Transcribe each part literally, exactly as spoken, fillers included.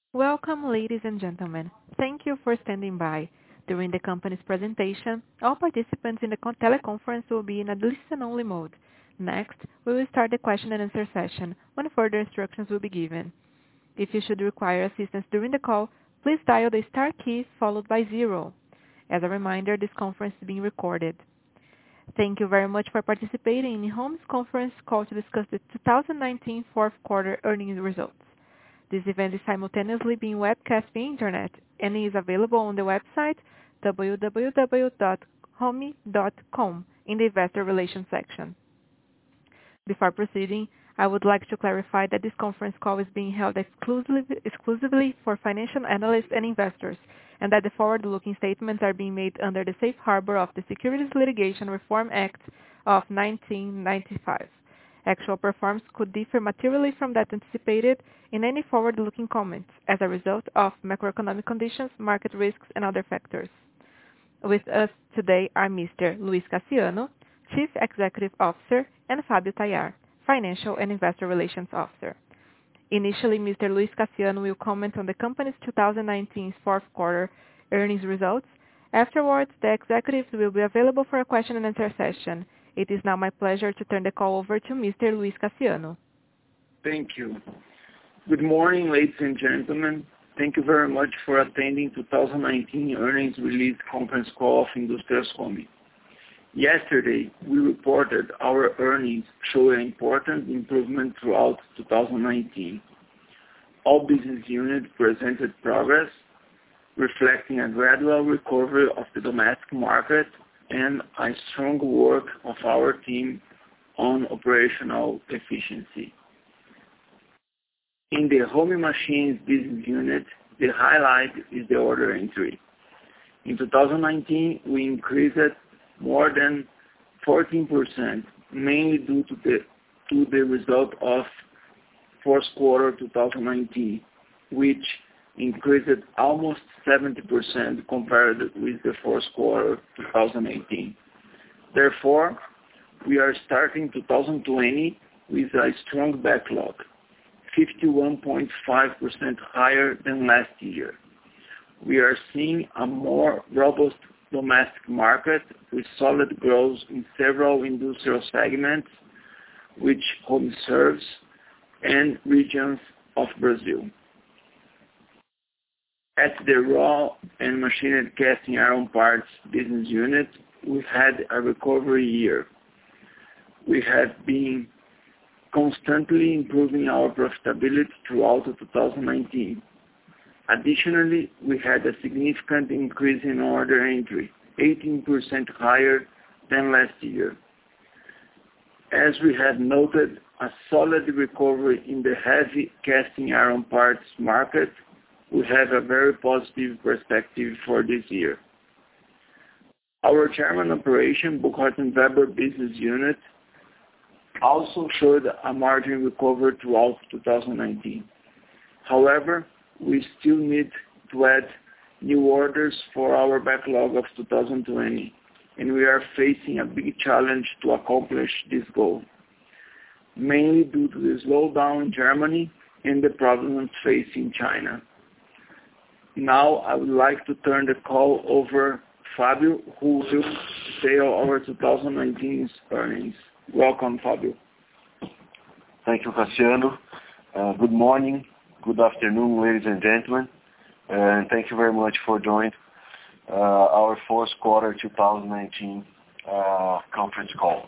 Welcome, ladies and gentlemen. Thank you for standing by. During the company's presentation, all participants in the con- teleconference will be in a listen-only mode. Next, we will start the question and answer session, when further instructions will be given. If you should require assistance during the call, please dial the star key followed by zero. As a reminder, this conference is being recorded. Thank you very much for participating in Home's conference call to discuss the two thousand nineteen fourth quarter earnings results. This event is simultaneously being webcast via internet and is available on the website w w w dot home dot com in the Investor Relations section. Before proceeding, I would like to clarify that this conference call is being held exclusively, exclusively for financial analysts and investors, and that the forward-looking statements are being made under the safe harbor of the Securities Litigation Reform Act of nineteen ninety-five. Actual performance could differ materially from that anticipated in any forward-looking comments as a result of macroeconomic conditions, market risks, and other factors. With us today are Mister Luis Cassiano, Chief Executive Officer, and Fabio Tayar, Financial and Investor Relations Officer. Initially, Mister Luis Cassiano will comment on the company's two thousand nineteen fourth quarter earnings results. Afterwards, the executives will be available for a question and answer session. It is now my pleasure to turn the call over to Mister Luis Cassiano. Thank you. Good morning, ladies and gentlemen. Thank you very much for attending two thousand nineteen earnings release conference call of Industrias Home. Yesterday, we reported our earnings show an important improvement throughout two thousand nineteen. All business units presented progress, reflecting a gradual recovery of the domestic market and a strong work of our team on operational efficiency. In the Home Machines business unit, the highlight is the order entry. In two thousand nineteen, we increased more than fourteen percent, mainly due to the, to the result of fourth quarter two thousand nineteen, which increased almost seventy percent compared with the fourth quarter two thousand eighteen. Therefore, we are starting two thousand twenty with a strong backlog, fifty-one point five percent higher than last year. We are seeing a more robust domestic market with solid growth in several industrial segments, which Home serves, and regions of Brazil. At the raw and machined casting iron parts business unit, we had a recovery year. We have been constantly improving our profitability throughout two thousand nineteen. Additionally, we had a significant increase in order entry, eighteen percent higher than last year. As we have noted, a solid recovery in the heavy casting iron parts market, we have a very positive perspective for this year. Our German operation, Buchholz and Weber business unit, also showed a margin recovery throughout two thousand nineteen. However, we still need to add new orders for our backlog of two thousand twenty, and we are facing a big challenge to accomplish this goal, mainly due to the slowdown in Germany and the problems facing China. Now, I would like to turn the call over Fabio, who will detail our two thousand nineteen earnings. Welcome, Fabio. Thank you, Cassiano. Uh, good morning, good afternoon, ladies and gentlemen, and thank you very much for joining uh, our fourth quarter two thousand nineteen uh, conference call.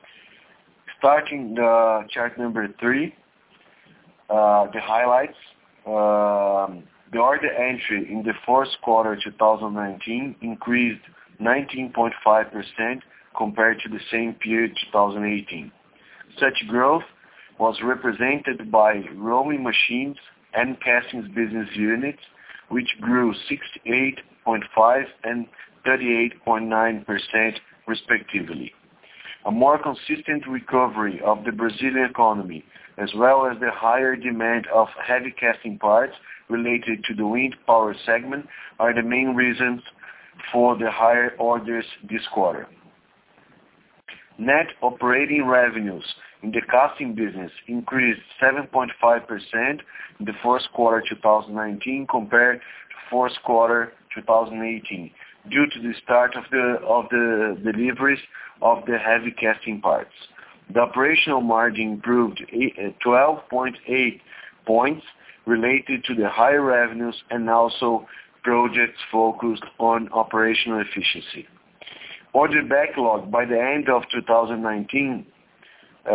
Starting the chart number three, uh, the highlights. Um, The order entry in the fourth quarter two thousand nineteen increased nineteen point five percent compared to the same period two thousand eighteen. Such growth was represented by rolling machines and castings business units, which grew sixty-eight point five and thirty-eight point nine percent respectively. A more consistent recovery of the Brazilian economy, as well as the higher demand of heavy casting parts related to the wind power segment, are the main reasons for the higher orders this quarter. net operating revenues in the casting business increased seven point five percent in the first quarter two thousand nineteen compared to fourth quarter two thousand eighteen, due to the start of the of the deliveries of the heavy casting parts. The operational margin improved twelve point eight points related to the higher revenues and also projects focused on operational efficiency. Order backlog by the end of two thousand nineteen uh,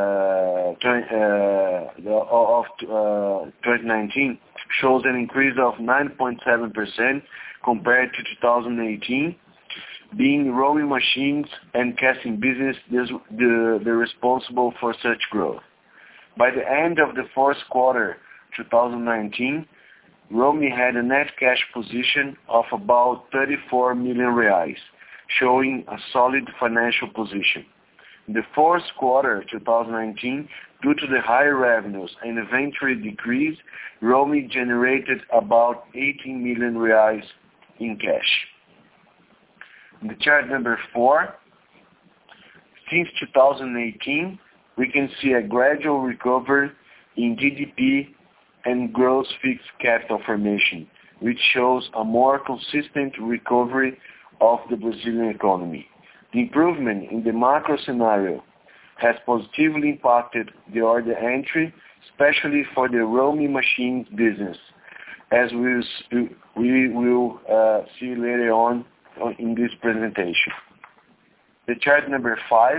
uh, of uh, twenty nineteen shows an increase of nine point seven percent compared to two thousand eighteen, being rowing machines and casting business the, the, the responsible for such growth. By the end of the fourth quarter two thousand nineteen, Romi had a net cash position of about thirty-four million reais, showing a solid financial position. In the fourth quarter two thousand nineteen, due to the higher revenues and inventory decrease, Romi generated about eighteen million reais in cash. In the chart number four, since two thousand eighteen, we can see a gradual recovery in G D P and gross fixed capital formation, which shows a more consistent recovery of the Brazilian economy. The improvement in the macro scenario has positively impacted the order entry, especially for the Romi machines business, as we, we will uh, see later on in this presentation. The chart number five.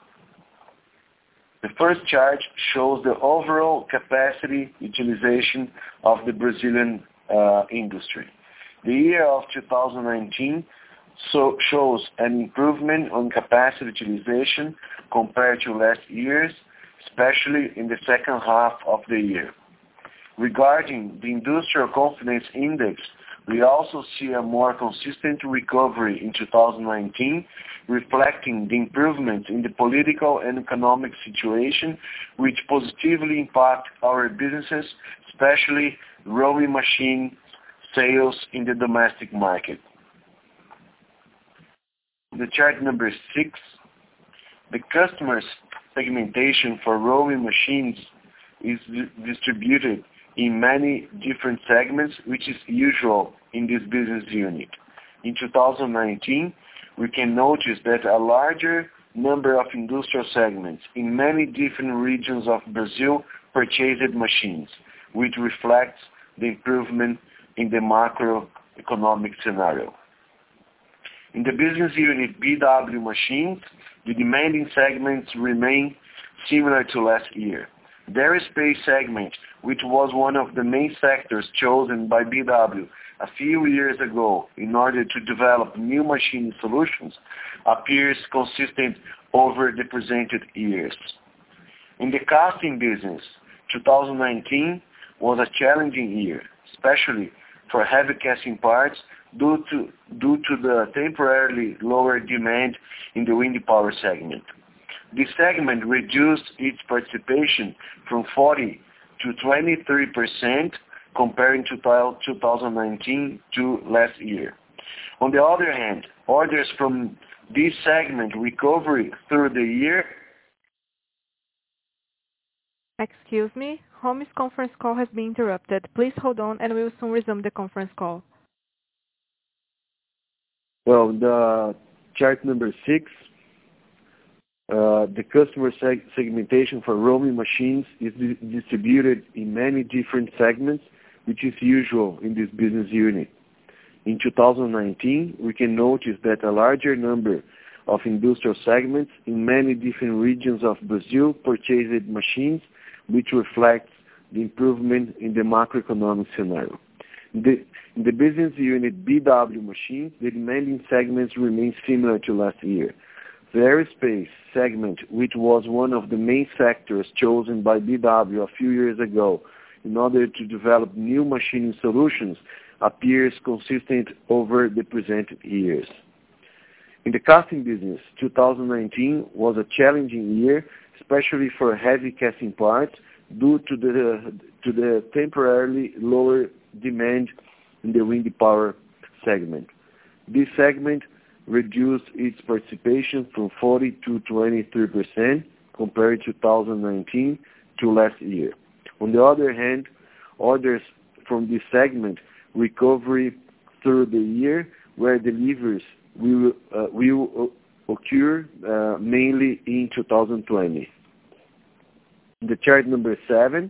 The first chart shows the overall capacity utilization of the Brazilian uh, industry. The year of two thousand nineteen so shows an improvement on capacity utilization compared to last year's, especially in the second half of the year. Regarding the Industrial Confidence Index, we also see a more consistent recovery in two thousand nineteen, reflecting the improvement in the political and economic situation, which positively impact our businesses, especially rowing machine sales in the domestic market. The chart number six, the customer segmentation for rowing machines is distributed in many different segments, which is usual in this business unit. In two thousand nineteen, we can notice that a larger number of industrial segments in many different regions of Brazil purchased machines, which reflects the improvement in the macroeconomic scenario. In the business unit B W Machines, the demanding segments remain similar to last year. The aerospace segment, which was one of the main sectors chosen by B W a few years ago in order to develop new machine solutions, appears consistent over the presented years. In the casting business, two thousand nineteen was a challenging year, especially for heavy casting parts due to, due to the temporarily lower demand in the wind power segment. This segment reduced its participation from forty to twenty-three percent comparing to two thousand nineteen to last year. On the other hand, orders from this segment recovered through the year. Excuse me, Romi's conference call has been interrupted. Please hold on and we will soon resume the conference call. Well, the chart number six, uh, the customer seg segmentation for Romi machines is di distributed in many different segments, which is usual in this business unit. In two thousand nineteen, we can notice that a larger number of industrial segments in many different regions of Brazil purchased machines, which reflects the improvement in the macroeconomic scenario. In the, in the business unit B W Machines, the demanding segments remain similar to last year. The aerospace segment, which was one of the main sectors chosen by B W a few years ago in order to develop new machining solutions, appears consistent over the presented years. In the casting business, two thousand nineteen was a challenging year, especially for heavy casting parts, due to the, to the temporarily lower demand in the wind power segment. This segment reduced its participation from forty to twenty-three percent compared to two thousand nineteen to last year. On the other hand, orders from this segment recovery through the year, where deliveries will, uh, will occur uh, mainly in two thousand twenty. In the chart number seven,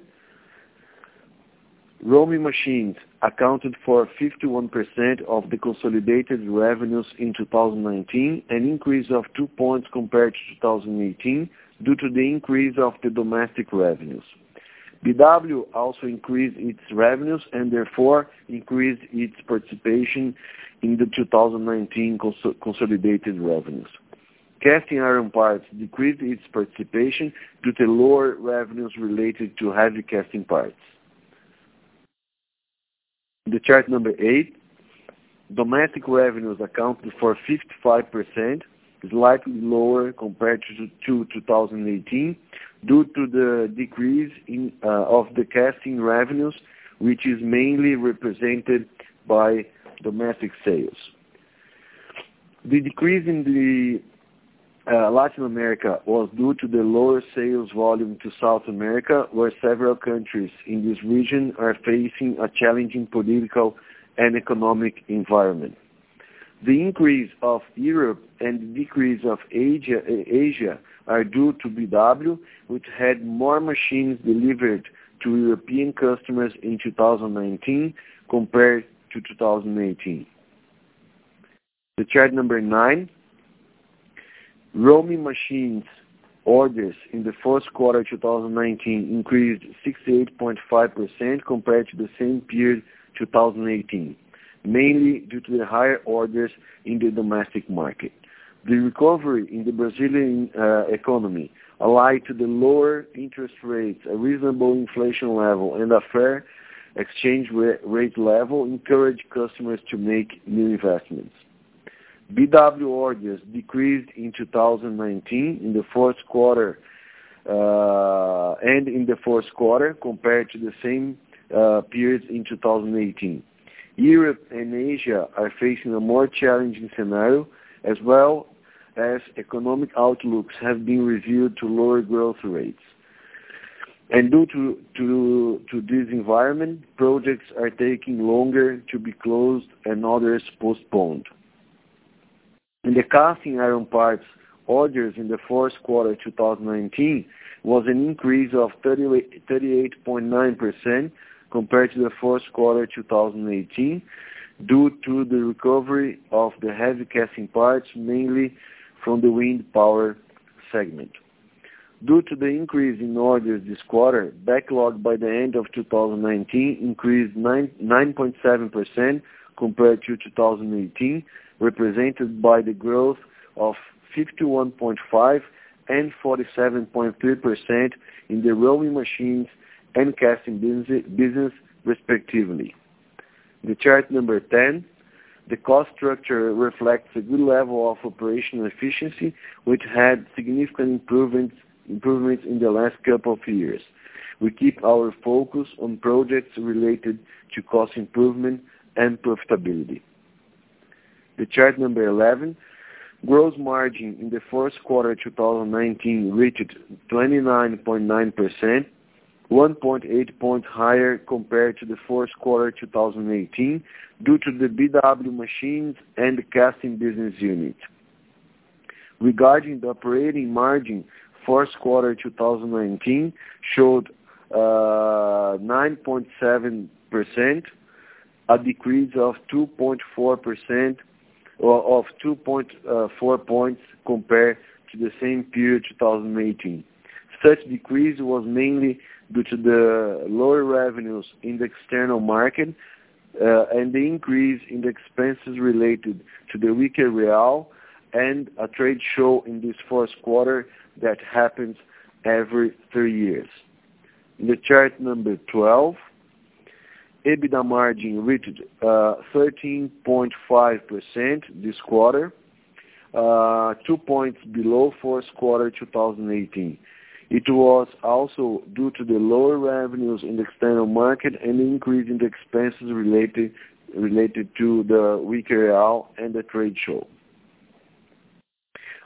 roaming machines accounted for fifty-one percent of the consolidated revenues in two thousand nineteen, an increase of two points compared to two thousand eighteen due to the increase of the domestic revenues. B W also increased its revenues and therefore increased its participation in the two thousand nineteen cons consolidated revenues. Casting iron parts decreased its participation due to lower revenues related to heavy casting parts. In the chart number eight, domestic revenues accounted for fifty-five percent, slightly lower compared to, to two thousand eighteen, due to the decrease in, uh, of the casting revenues, which is mainly represented by domestic sales. The decrease in the uh, Latin America was due to the lower sales volume to South America, where several countries in this region are facing a challenging political and economic environment. The increase of Europe and the decrease of Asia, Asia are due to B W, which had more machines delivered to European customers in two thousand nineteen compared to two thousand eighteen. The chart number nine, roaming machines orders in the first quarter two thousand nineteen increased sixty-eight point five percent compared to the same period two thousand eighteen, mainly due to the higher orders in the domestic market. The recovery in the Brazilian uh, economy, allied to the lower interest rates, a reasonable inflation level, and a fair exchange rate level, encouraged customers to make new investments. B W orders decreased in two thousand nineteen in the fourth quarter uh, and in the fourth quarter compared to the same uh, periods in two thousand eighteen. Europe and Asia are facing a more challenging scenario, as well as economic outlooks have been reviewed to lower growth rates. And due to, to, to this environment, projects are taking longer to be closed and others postponed. In the casting iron parts, orders in the fourth quarter two thousand nineteen was an increase of thirty-eight point nine percent compared to the fourth quarter two thousand eighteen, due to the recovery of the heavy casting parts, mainly from the wind power segment. Due to the increase in orders this quarter, backlog by the end of two thousand nineteen increased nine point seven percent compared to two thousand eighteen, represented by the growth of fifty-one point five and forty-seven point three percent in the roaming machines and casting business, respectively. The chart number ten, the cost structure reflects a good level of operational efficiency, which had significant improvements, improvements in the last couple of years. We keep our focus on projects related to cost improvement and profitability. The chart number eleven, gross margin in the first quarter two thousand nineteen reached twenty-nine point nine percent, one point eight points higher compared to the fourth quarter two thousand eighteen, due to the B W machines and the casting business unit. Regarding the operating margin, first quarter two thousand nineteen showed uh, nine point seven percent, a decrease of two point four percent, or of two point four points compared to the same period two thousand eighteen. Such decrease was mainly due to the lower revenues in the external market uh, and the increase in the expenses related to the weaker real and a trade show in this first quarter that happens every three years. In the chart number twelve, EBITDA margin reached uh, thirteen point five percent this quarter, uh, two points below fourth quarter two thousand eighteen. It was also due to the lower revenues in the external market and the increase in the expenses related related to the weaker real and the trade show.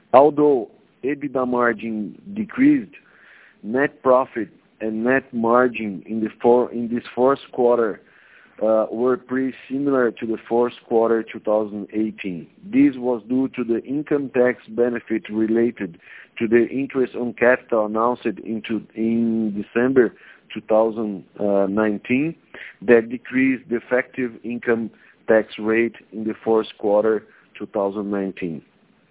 Although EBITDA margin decreased, net profit and net margin in the four, in this fourth quarter uh, were pretty similar to the fourth quarter two thousand eighteen. This was due to the income tax benefit related to the interest on capital announced into, in December two thousand nineteen that decreased the effective income tax rate in the fourth quarter two thousand nineteen.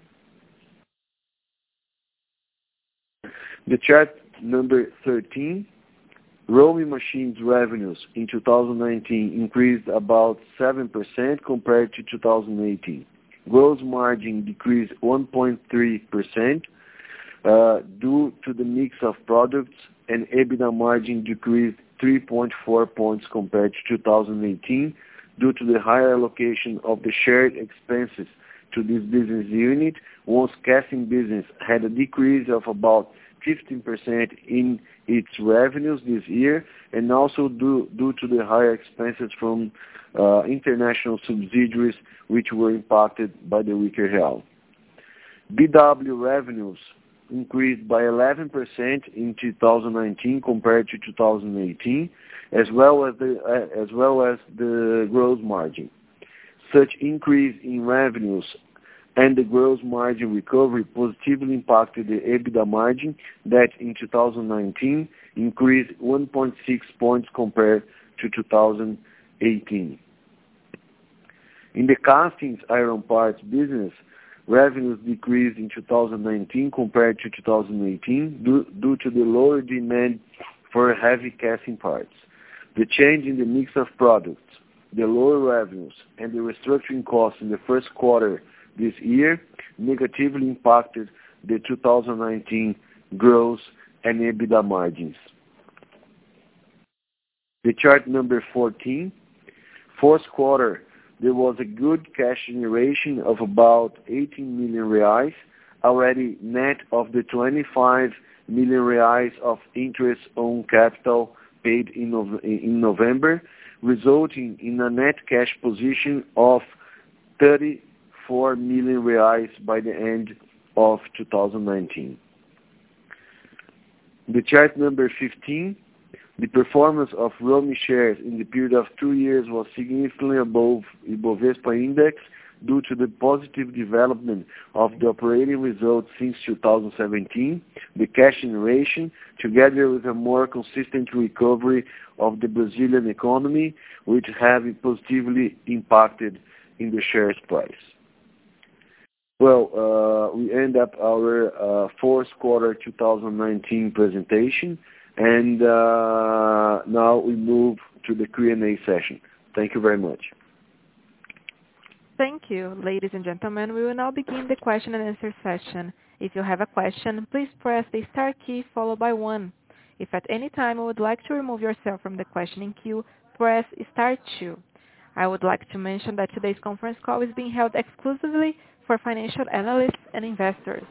The chart number thirteen, Roaming machines revenues in two thousand nineteen increased about seven percent compared to two thousand eighteen. Gross margin decreased one point three percent uh, due to the mix of products, and EBITDA margin decreased three point four points compared to two thousand eighteen due to the higher allocation of the shared expenses to this business unit, once casting business had a decrease of about fifteen percent in its revenues this year, and also due, due to the higher expenses from uh, international subsidiaries which were impacted by the weaker real. B W revenues increased by eleven percent in two thousand nineteen compared to two thousand eighteen, as well as the uh, as well as the gross margin. Such increase in revenues and the gross margin recovery positively impacted the EBITDA margin that in two thousand nineteen increased one point six points compared to two thousand eighteen. In the castings iron parts business, revenues decreased in two thousand nineteen compared to two thousand eighteen due, due to the lower demand for heavy casting parts. The change in the mix of products, the lower revenues, and the restructuring costs in the first quarter this year negatively impacted the two thousand nineteen gross and EBITDA margins. The chart number fourteen, fourth quarter, there was a good cash generation of about eighteen million reais, already net of the twenty-five million reais of interest on capital paid in, in November, resulting in a net cash position of thirty-four million reais by the end of two thousand nineteen. The chart number fifteen, the performance of Roaming shares in the period of two years was significantly above Ibovespa index due to the positive development of the operating results since two thousand seventeen, the cash generation, together with a more consistent recovery of the Brazilian economy, which have positively impacted in the shares price. Well, uh, we end up our uh, fourth quarter two thousand nineteen presentation, and uh, now we move to the Q and A session. Thank you very much. Thank you. Ladies and gentlemen, we will now begin the question and answer session. If you have a question, please press the star key followed by one. If at any time you would like to remove yourself from the questioning queue, press star two. I would like to mention that today's conference call is being held exclusively for financial analysts and investors.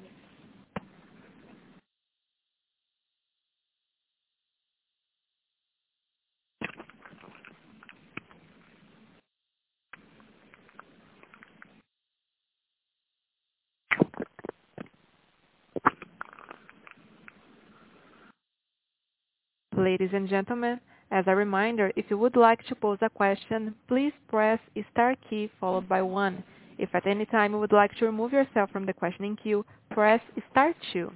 Ladies and gentlemen, as a reminder, if you would like to pose a question, please press star key followed by one. If at any time you would like to remove yourself from the questioning queue, press star two.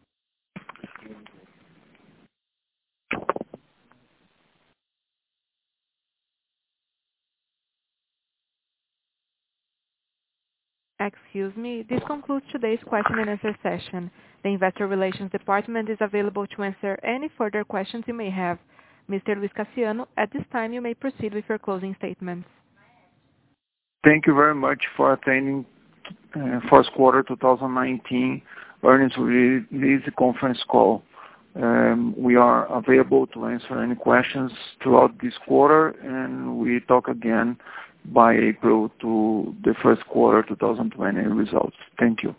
Excuse me, this concludes today's question and answer session. The Investor Relations Department is available to answer any further questions you may have. Mister Luis Cassiano, at this time you may proceed with your closing statements. Thank you very much for attending uh, first quarter two thousand nineteen earnings release conference call. Um, we are available to answer any questions throughout this quarter, and we talk again by April to the first quarter two thousand twenty results. Thank you.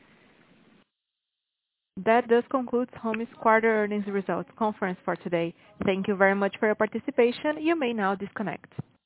That does conclude Home's quarter earnings results conference for today. Thank you very much for your participation. You may now disconnect.